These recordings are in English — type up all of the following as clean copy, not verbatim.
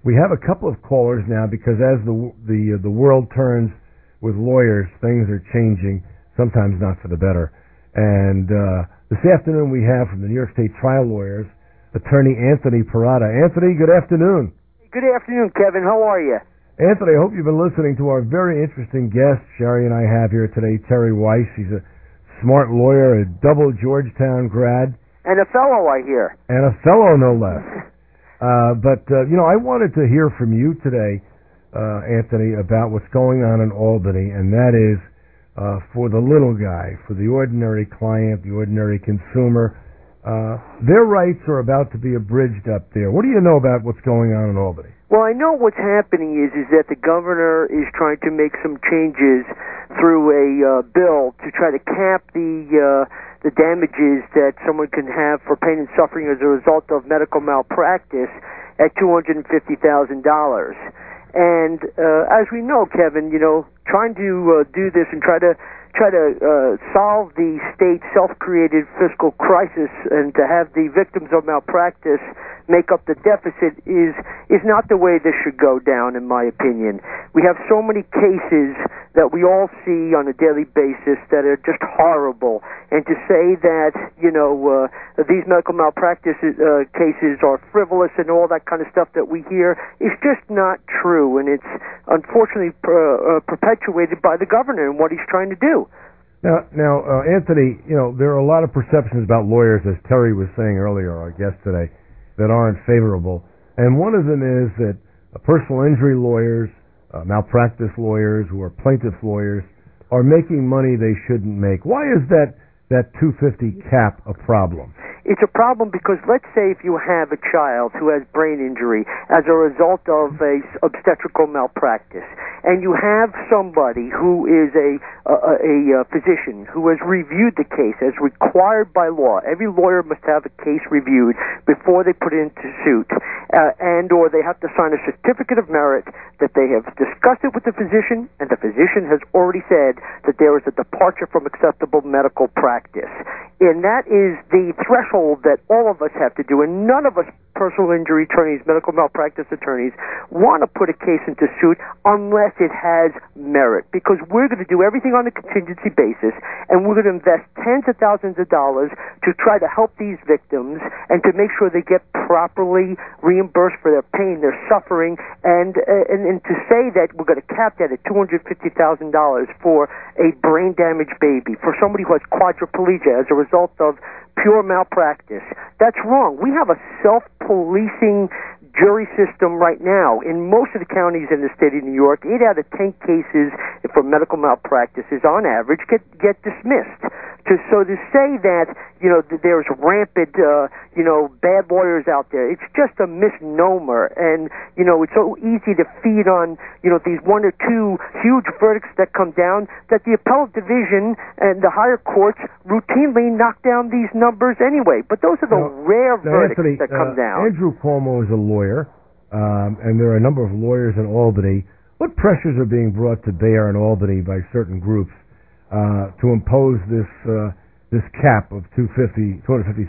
We have a couple of callers now because as the world turns with lawyers, things are changing, sometimes not for the better. And this afternoon we have from the New York State Trial Lawyers, Attorney Anthony Perrotta. Anthony, good afternoon. Good afternoon, Kevin. How are you? Anthony, I hope you've been listening to our very interesting guest, Sherry and I have here today, Terry Weiss. He's a smart lawyer, a double Georgetown grad. And a fellow, I hear. And a fellow, no less. But I wanted to hear from you today, Anthony, about what's going on in Albany, and that is for the little guy, for the ordinary client, the ordinary consumer. Their rights are about to be abridged up there. What do you know about what's going on in Albany? Well, I know what's happening is that the governor is trying to make some changes through a bill to try to cap the damages that someone can have for pain and suffering as a result of medical malpractice at $250,000. And as we know, Kevin, trying to do this and try to solve the state's self-created fiscal crisis and to have the victims of malpractice make up the deficit is not the way this should go down, in my opinion. We have so many cases that we all see on a daily basis that are just horrible, and to say that these medical malpractice cases are frivolous and all that kind of stuff that we hear is just not true, and it's unfortunately perpetuated by the governor and what he's trying to do. Now, Anthony, there are a lot of perceptions about lawyers, as Terry was saying earlier, our guest today, that aren't favorable. And one of them is that personal injury lawyers, malpractice lawyers, who are plaintiff lawyers, are making money they shouldn't make. Why is that $250 cap a problem? It's a problem because let's say if you have a child who has brain injury as a result of a obstetrical malpractice, and you have somebody who is a physician who has reviewed the case as required by law. Every lawyer must have a case reviewed before they put it into suit, or they have to sign a certificate of merit that they have discussed it with the physician, and the physician has already said that there is a departure from acceptable medical practice. And that is the threshold that all of us have to do, and none of us personal injury attorneys, medical malpractice attorneys, want to put a case into suit unless it has merit, because we're going to do everything on a contingency basis, and we're going to invest tens of thousands of dollars to try to help these victims and to make sure they get properly reimbursed for their pain, their suffering, and to say that we're going to cap that at $250,000 for a brain-damaged baby, for somebody who has quadriplegia as a result of pure malpractice. That's wrong. We have a self-policing jury system right now. In most of the counties in the state of New York, 8 out of 10 cases for medical malpractices on average get dismissed. So to say that, there's rampant, bad lawyers out there, it's just a misnomer. And, it's so easy to feed on, these 1 or 2 huge verdicts that come down that the appellate division and the higher courts routinely knock down these numbers anyway. But those are the rare verdicts Anthony, that come down. Andrew Cuomo is a lawyer, and there are a number of lawyers in Albany. What pressures are being brought to bear in Albany by certain groups to impose this cap of $250,000?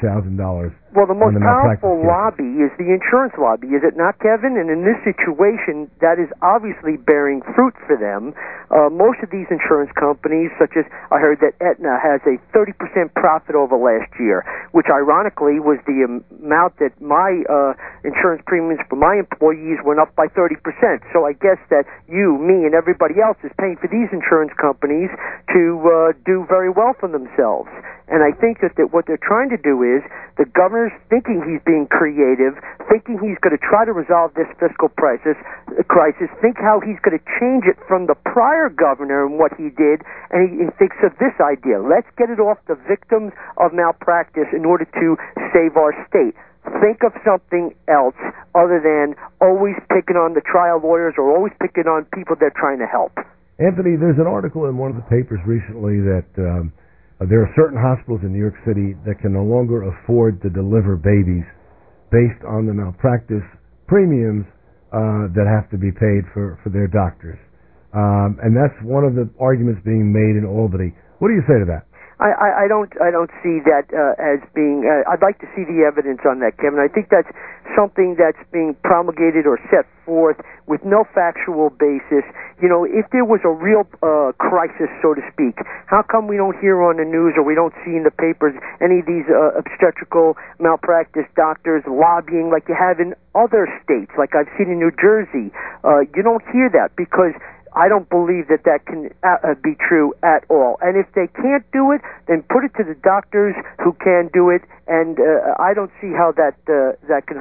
Well, the most powerful lobby is the insurance lobby, is it not, Kevin? And in this situation, that is obviously bearing fruit for them. Most of these insurance companies, such as I heard that Aetna has a 30% profit over last year, which ironically was the amount that my insurance premiums for my employees went up by 30%. So I guess that you, me, and everybody else is paying for these insurance companies to do very well for themselves. And I think that what they're trying to do is the governor's thinking he's being creative, thinking he's going to try to resolve this fiscal crisis, think how he's going to change it from the prior governor and what he did, and he thinks of this idea. Let's get it off the victims of malpractice in order to save our state. Think of something else other than always picking on the trial lawyers or always picking on people they're trying to help. Anthony, there's an article in one of the papers recently that there are certain hospitals in New York City that can no longer afford to deliver babies based on the malpractice premiums that have to be paid for their doctors. And that's one of the arguments being made in Albany. What do you say to that? I don't see that as being. I'd like to see the evidence on that, Kevin. I think that's something that's being promulgated or set forth with no factual basis. You know, if there was a real crisis, so to speak, how come we don't hear on the news or we don't see in the papers any of these obstetrical malpractice doctors lobbying like you have in other states, like I've seen in New Jersey? You don't hear that because I don't believe that can be true at all. And if they can't do it, then put it to the doctors who can do it. And I don't see how that can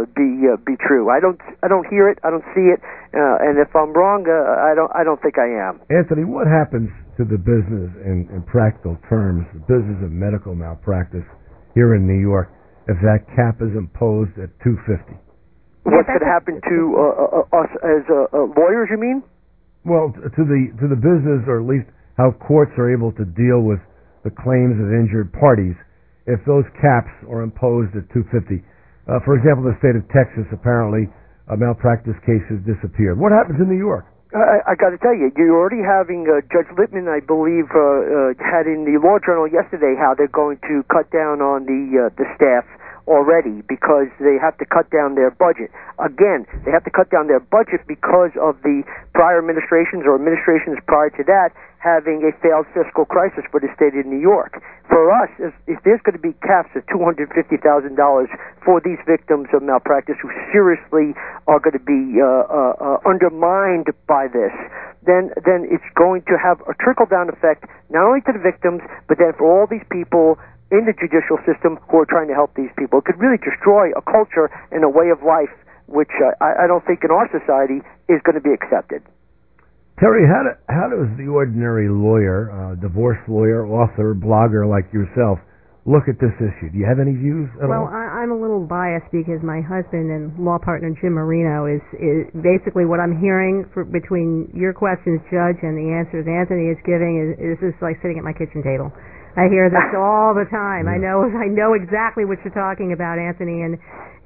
be true. I don't hear it. I don't see it. And if I'm wrong, I don't think I am. Anthony, what happens to the business in practical terms, the business of medical malpractice here in New York, if that cap is imposed at $250? What could happen to us as lawyers? You mean? Well, to the business, or at least how courts are able to deal with the claims of injured parties, if those caps are imposed at $250. For example, the state of Texas, apparently, malpractice cases disappeared. What happens in New York? I got to tell you, you're already having Judge Lippman, I believe, had in the Law Journal yesterday how they're going to cut down on the staff already because they have to cut down their budget. Again, they have to cut down their budget because of the prior administrations or administrations prior to that having a failed fiscal crisis for the state of New York. For us, if there's going to be caps of $250,000 for these victims of malpractice who seriously are going to be undermined by this, then it's going to have a trickle-down effect not only to the victims, but then for all these people in the judicial system who are trying to help these people. It could really destroy a culture and a way of life which I don't think in our society is going to be accepted. Terry, how does the ordinary lawyer, divorce lawyer, author, blogger like yourself, look at this issue? Do you have any views at all? Well, I'm a little biased because my husband and law partner Jim Marino is basically what I'm hearing between your questions, Judge, and the answers Anthony is giving is just like sitting at my kitchen table. I hear this all the time. I know exactly what you're talking about, Anthony, and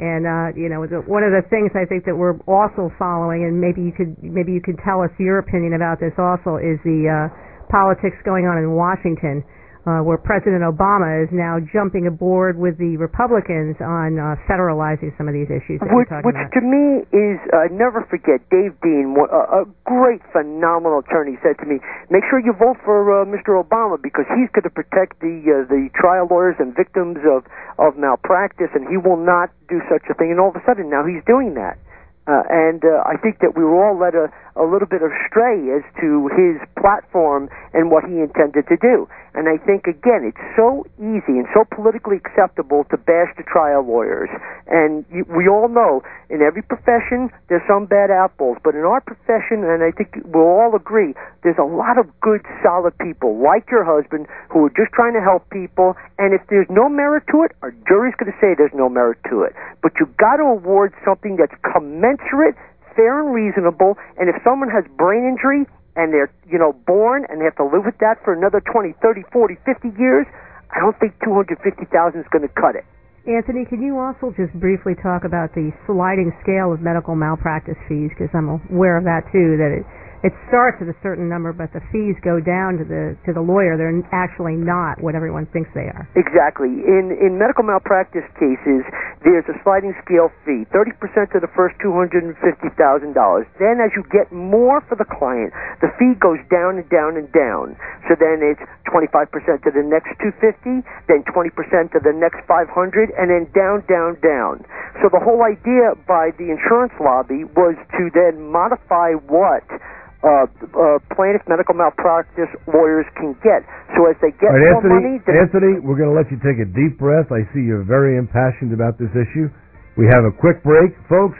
you know, one of the things I think that we're also following, and maybe you could tell us your opinion about this also, is the politics going on in Washington, where President Obama is now jumping aboard with the Republicans on federalizing some of these issues that we're talking about. Which to me is, I never forget, Dave Dean, a great, phenomenal attorney, said to me, make sure you vote for Mr. Obama because he's going to protect the trial lawyers and victims of malpractice, and he will not do such a thing. And all of a sudden, now he's doing that. And I think that we were all led a little bit astray as to his platform and what he intended to do. And I think, again, it's so easy and so politically acceptable to bash the trial lawyers. And we all know in every profession there's some bad apples, but in our profession, and I think we'll all agree, there's a lot of good, solid people like your husband who are just trying to help people. And if there's no merit to it, our jury's going to say there's no merit to it. But you've got to award something that's commensurate, fair and reasonable. And if someone has brain injury and they're, born and they have to live with that for another 20, 30, 40, 50 years, I don't think $250,000 is going to cut it. Anthony, can you also just briefly talk about the sliding scale of medical malpractice fees? Because I'm aware of that too, that it starts at a certain number, but the fees go down to the lawyer. They're actually not what everyone thinks they are. Exactly. In medical malpractice cases, there's a sliding scale fee, 30% of the first $250,000. Then as you get more for the client, the fee goes down and down and down. So then it's 25% to the next $250, then 20% to the next $500, and then down, down, down. So the whole idea by the insurance lobby was to then modify what plaintiff medical malpractice lawyers can get. So as they get more money... Anthony, we're going to let you take a deep breath. I see you're very impassioned about this issue. We have a quick break. Folks,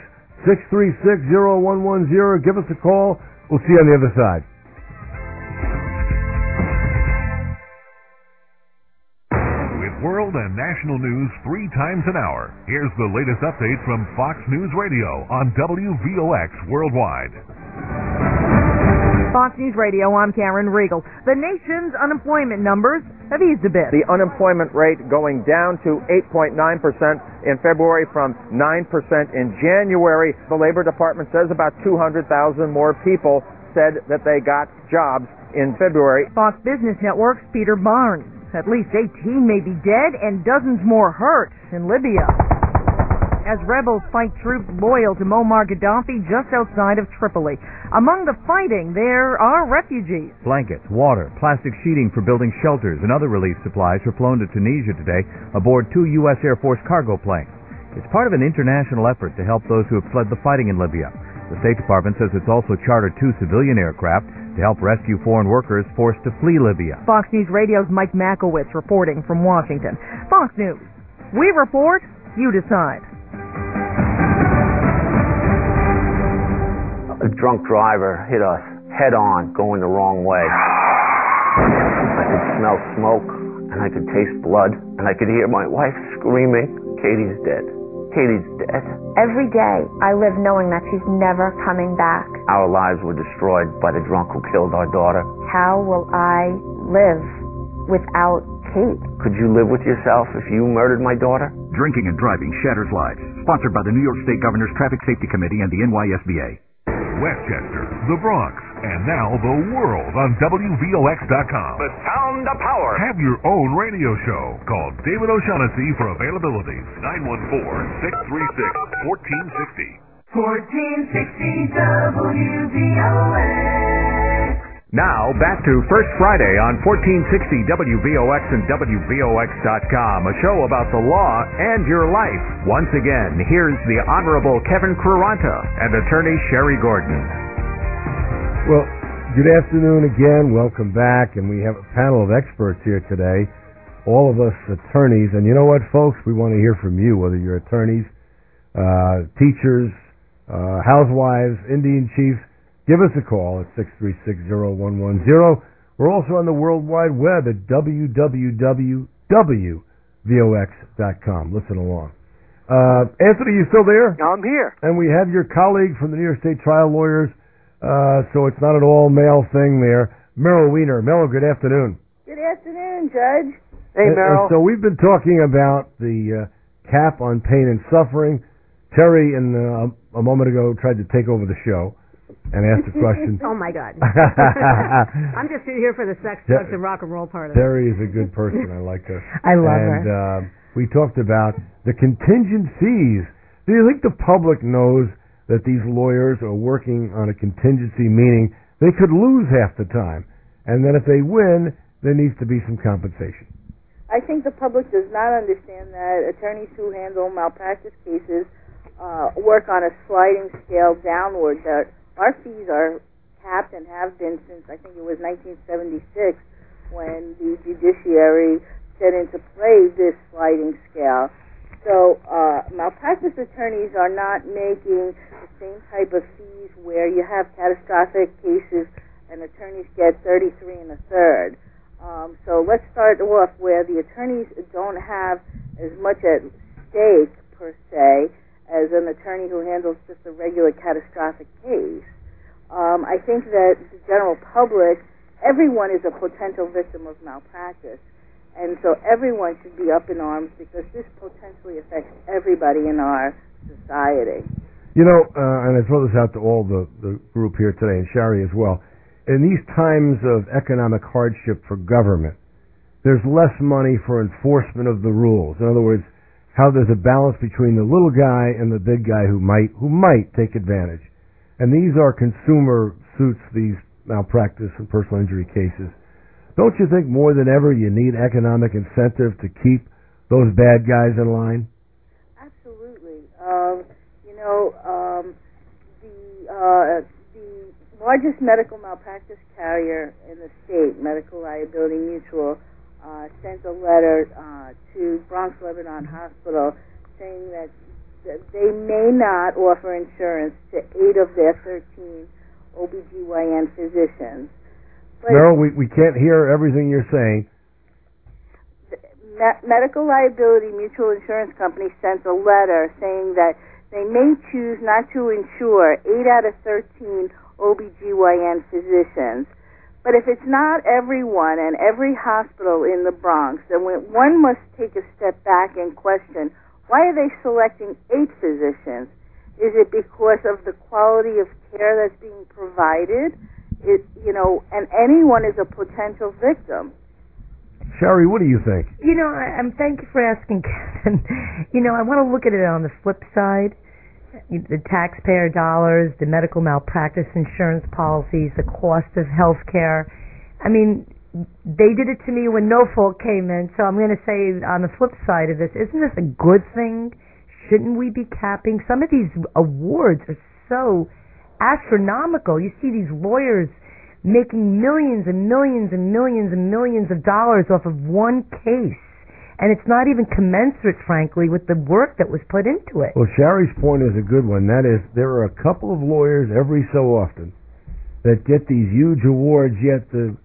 636-0110. Give us a call. We'll see you on the other side. With world and national news 3 times an hour, here's the latest update from Fox News Radio on WVOX Worldwide. Fox News Radio, I'm Karen Riegel. The nation's unemployment numbers have eased a bit. The unemployment rate going down to 8.9% in February from 9% in January. The Labor Department says about 200,000 more people said that they got jobs in February. Fox Business Network's Peter Barnes. At least 18 may be dead and dozens more hurt in Libya as rebels fight troops loyal to Muammar Gaddafi just outside of Tripoli. Among the fighting, there are refugees. Blankets, water, plastic sheeting for building shelters, and other relief supplies were flown to Tunisia today aboard 2 U.S. Air Force cargo planes. It's part of an international effort to help those who have fled the fighting in Libya. The State Department says it's also chartered 2 civilian aircraft to help rescue foreign workers forced to flee Libya. Fox News Radio's Mike Makowitz reporting from Washington. Fox News. We report, you decide. A drunk driver hit us head on, going the wrong way. I could smell smoke, and I could taste blood, and I could hear my wife screaming, "Katie's dead. Katie's dead." Every day, I live knowing that she's never coming back. Our lives were destroyed by the drunk who killed our daughter. How will I live without Kate? Could you live with yourself if you murdered my daughter? Drinking and driving shatters lives. Sponsored by the New York State Governor's Traffic Safety Committee and the NYSBA. Westchester, the Bronx, and now the world on WVOX.com. The sound of power. Have your own radio show. Call David O'Shaughnessy for availability. 914-636-1460. 1460 WVOX. Now, back to First Friday on 1460 WVOX and WVOX.com, a show about the law and your life. Once again, here's the Honorable Kevin Quaranta and attorney Sherry Gordon. Well, good afternoon again. Welcome back. And we have a panel of experts here today, all of us attorneys. And you know what, folks? We want to hear from you, whether you're attorneys, teachers, housewives, Indian chiefs. Give us a call at 636-0110. We're also on the World Wide Web at www.vox.com. Listen along. Anthony, you still there? I'm here. And we have your colleague from the New York State Trial Lawyers, so it's not an all-male thing there. Meryl Weiner. Meryl, good afternoon. Good afternoon, Judge. Hey, Meryl. And so we've been talking about the cap on pain and suffering. Terry, a moment ago, tried to take over the show and asked a question. Oh, my God. I'm just here for the sex, drugs, and rock and roll part of it. Terry is a good person. I like her. I love her. And we talked about the contingent fees. Do you think the public knows that these lawyers are working on a contingency, meaning they could lose half the time, and then if they win, there needs to be some compensation? I think the public does not understand that attorneys who handle malpractice cases work on a sliding scale downward. Our fees are capped and have been since, I think it was 1976, when the judiciary set into play this sliding scale. So malpractice attorneys are not making the same type of fees where you have catastrophic cases and attorneys get 33 1/3. So let's start off where the attorneys don't have as much at stake, per se, as an attorney who handles just a regular catastrophic case. I think that the general public, everyone is a potential victim of malpractice, and so everyone should be up in arms because this potentially affects everybody in our society. You know, and I throw this out to all the group here today, and Shari as well, in these times of economic hardship for government, there's less money for enforcement of the rules. In other words, how there's a balance between the little guy and the big guy who might take advantage. And these are consumer suits, these malpractice and personal injury cases. Don't you think more than ever you need economic incentive to keep those bad guys in line? Absolutely. The largest medical malpractice carrier in the state, Medical Liability Mutual, sent a letter to Bronx Lebanon Hospital saying that they may not offer insurance to 8 of their 13 OBGYN physicians. But Meryl, we can't hear everything you're saying. Medical Liability Mutual Insurance Company sent a letter saying that they may choose not to insure 8 out of 13 OBGYN physicians. But if it's not everyone and every hospital in the Bronx, then one must take a step back and question, why are they selecting 8 physicians? Is it because of the quality of care that's being provided? And anyone is a potential victim. Sherry, what do you think? Thank you for asking, Kevin. I want to look at it on the flip side. The taxpayer dollars, the medical malpractice insurance policies, the cost of health care. I mean, they did it to me when no fault came in, so I'm going to say on the flip side of this, isn't this a good thing? Shouldn't we be capping? Some of these awards are so astronomical. You see these lawyers making millions and millions and millions and millions of dollars off of one case. And it's not even commensurate, frankly, with the work that was put into it. Well, Sherry's point is a good one. That is, there are a couple of lawyers every so often that get these huge awards, yet the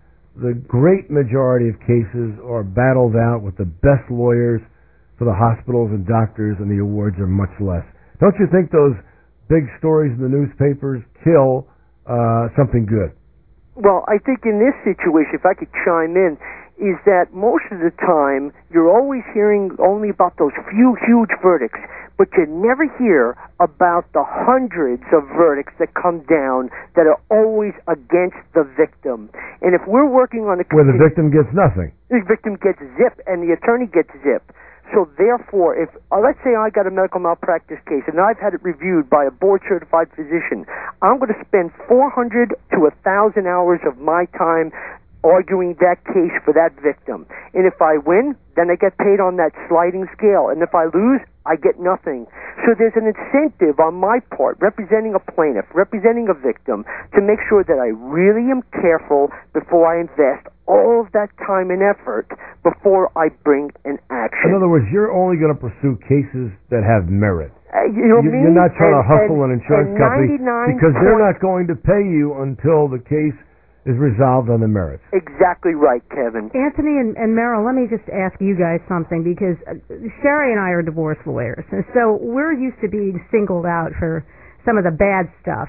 great majority of cases are battled out with the best lawyers for the hospitals and doctors, and the awards are much less. Don't you think those big stories in the newspapers kill something good? Well, I think in this situation, if I could chime in, is that most of the time you're always hearing only about those few huge verdicts, but you never hear about the hundreds of verdicts that come down that are always against the victim. And if we're working on a where the victim gets nothing, the victim gets zip and the attorney gets zip. So therefore, if let's say I got a medical malpractice case and I've had it reviewed by a board-certified physician, I'm going to spend 400 to 1,000 hours of my time arguing that case for that victim. And if I win, then I get paid on that sliding scale. And if I lose, I get nothing. So there's an incentive on my part, representing a plaintiff, representing a victim, to make sure that I really am careful before I invest all of that time and effort before I bring an action. In other words, you're only going to pursue cases that have merit. You're not trying to hustle an insurance company because they're not going to pay you until the case is resolved on the merits. Exactly right, Kevin. Anthony and Meryl, let me just ask you guys something, because Sherry and I are divorce lawyers, and so we're used to being singled out for some of the bad stuff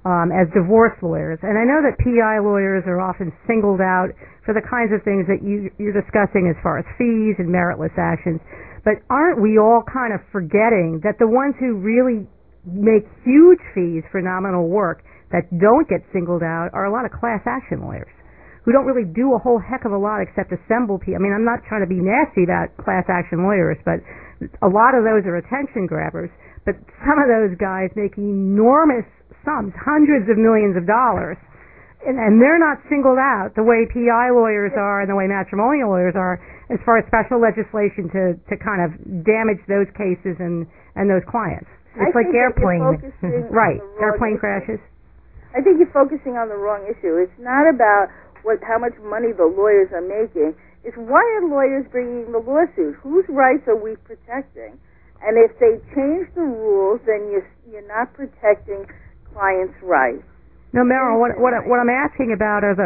as divorce lawyers. And I know that PI lawyers are often singled out for the kinds of things that you're discussing as far as fees and meritless actions. But aren't we all kind of forgetting that the ones who really make huge fees for nominal work that don't get singled out are a lot of class action lawyers who don't really do a whole heck of a lot except assemble people. I mean, I'm not trying to be nasty about class action lawyers, but a lot of those are attention grabbers. But some of those guys make enormous sums, hundreds of millions of dollars, and they're not singled out the way PI lawyers are and the way matrimonial lawyers are as far as special legislation to kind of damage those cases and those clients. It's like airplane. Right, airplane crashes. I think you're focusing on the wrong issue. It's not about how much money the lawyers are making. It's why are lawyers bringing the lawsuit? Whose rights are we protecting? And if they change the rules, then you're not protecting clients' rights. No, Meryl, what I'm asking about is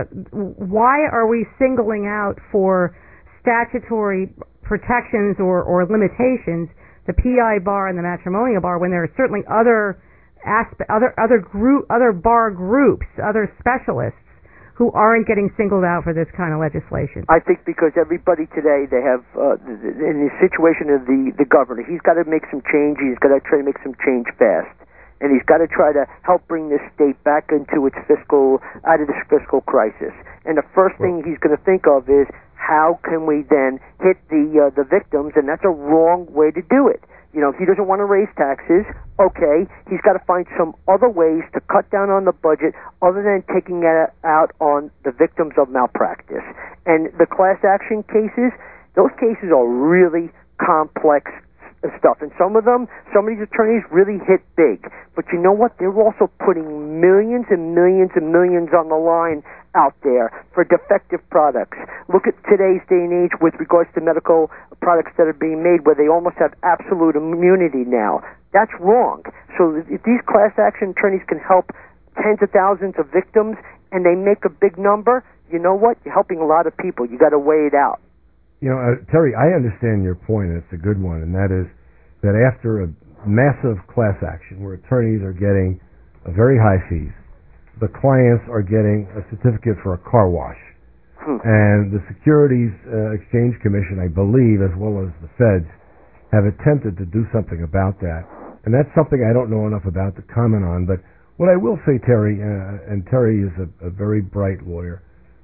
why are we singling out for statutory protections or limitations the PI bar and the matrimonial bar when there are certainly other bar groups, other specialists who aren't getting singled out for this kind of legislation? I think because everybody today, they have, in the situation of the governor, he's got to make some change, he's got to try to make some change fast. And he's got to try to help bring this state back into its out of this fiscal crisis. And the first thing he's going to think of is, how can we then hit the victims? And that's a wrong way to do it. If he doesn't want to raise taxes, okay, he's got to find some other ways to cut down on the budget other than taking it out on the victims of malpractice. And the class action cases, those cases are really complex stuff. And some of these attorneys really hit big. But you know what? They're also putting millions and millions and millions on the line out there for defective products. Look at today's day and age with regards to medical products that are being made where they almost have absolute immunity now. That's wrong. So if these class action attorneys can help tens of thousands of victims and they make a big number, you know what? You're helping a lot of people. You got to weigh it out. Terry, I understand your point, and it's a good one, and that is that after a massive class action where attorneys are getting very high fees, the clients are getting a certificate for a car wash. And the Securities Exchange Commission, I believe, as well as the feds, have attempted to do something about that. And that's something I don't know enough about to comment on. But what I will say, Terry, and Terry is a very bright lawyer,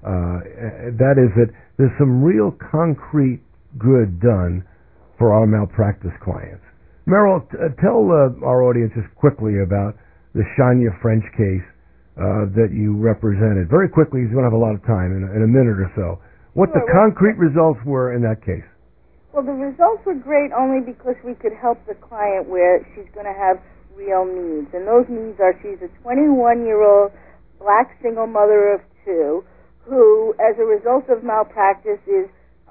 That is that there's some real concrete good done for our malpractice clients. Merrill, tell our audience just quickly about the Shania French case that you represented. Very quickly, you don't have a lot of time, in a minute or so. What the concrete results were in that case. Well, the results were great only because we could help the client where she's going to have real needs. And those needs are she's a 21-year-old black single mother of two who, as a result of malpractice, is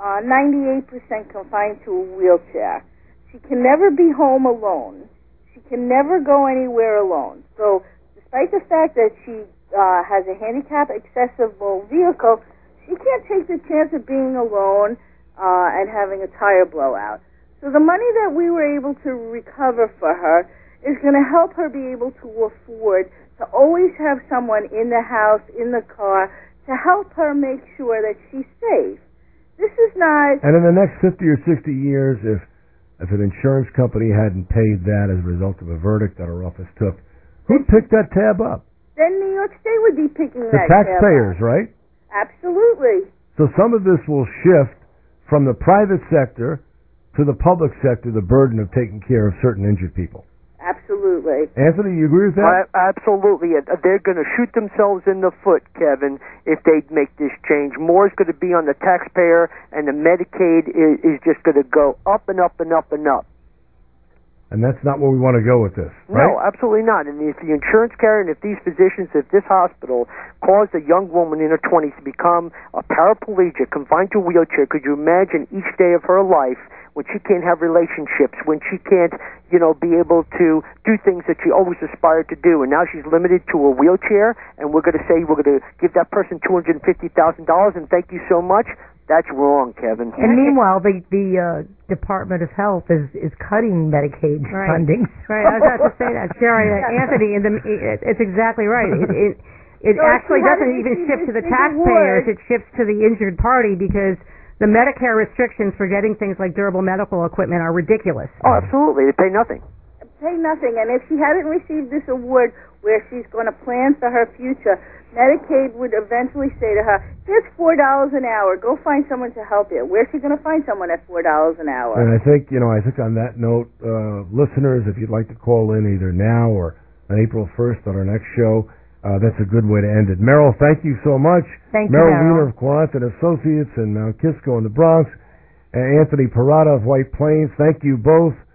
98% confined to a wheelchair. She can never be home alone. She can never go anywhere alone. So despite the fact that she has a handicap-accessible vehicle, she can't take the chance of being alone and having a tire blowout. So the money that we were able to recover for her is going to help her be able to afford to always have someone in the house, in the car, to help her make sure that she's safe. This is not... And in the next 50 or 60 years, if an insurance company hadn't paid that as a result of a verdict that our office took, who'd pick that tab up? Then New York State would be picking that tab up. The taxpayers, right? Absolutely. So some of this will shift from the private sector to the public sector, the burden of taking care of certain injured people. Absolutely. Anthony, you agree with that? Absolutely. They're going to shoot themselves in the foot, Kevin, if they make this change. More is going to be on the taxpayer, and the Medicaid is just going to go up and up and up and up. And that's not where we want to go with this, right? No, absolutely not. And if the insurance carrier and if these physicians, if this hospital caused a young woman in her 20s to become a paraplegic, confined to a wheelchair, could you imagine each day of her life when she can't have relationships, when she can't, be able to do things that she always aspired to do, and now she's limited to a wheelchair, and we're going to say we're going to give that person $250,000 and thank you so much? That's wrong, Kevin. And meanwhile, the Department of Health is cutting Medicaid funding. Right, I was about to say that, Sherry. Anthony, it's exactly right. It actually doesn't even shift to the taxpayers. It shifts to the injured party because the Medicare restrictions for getting things like durable medical equipment are ridiculous. Oh, absolutely. They pay nothing. Pay nothing. And if she hadn't received this award where she's going to plan for her future, Medicaid would eventually say to her, here's $4 an hour. Go find someone to help you. Where's she going to find someone at $4 an hour? And I think on that note, listeners, if you'd like to call in either now or on April 1st on our next show, that's a good way to end it. Merrill, thank you so much. Thank you, Merrill Merrill. Wiener of Quarant and Associates in Mount Kisco in the Bronx, and Anthony Parada of White Plains. Thank you both.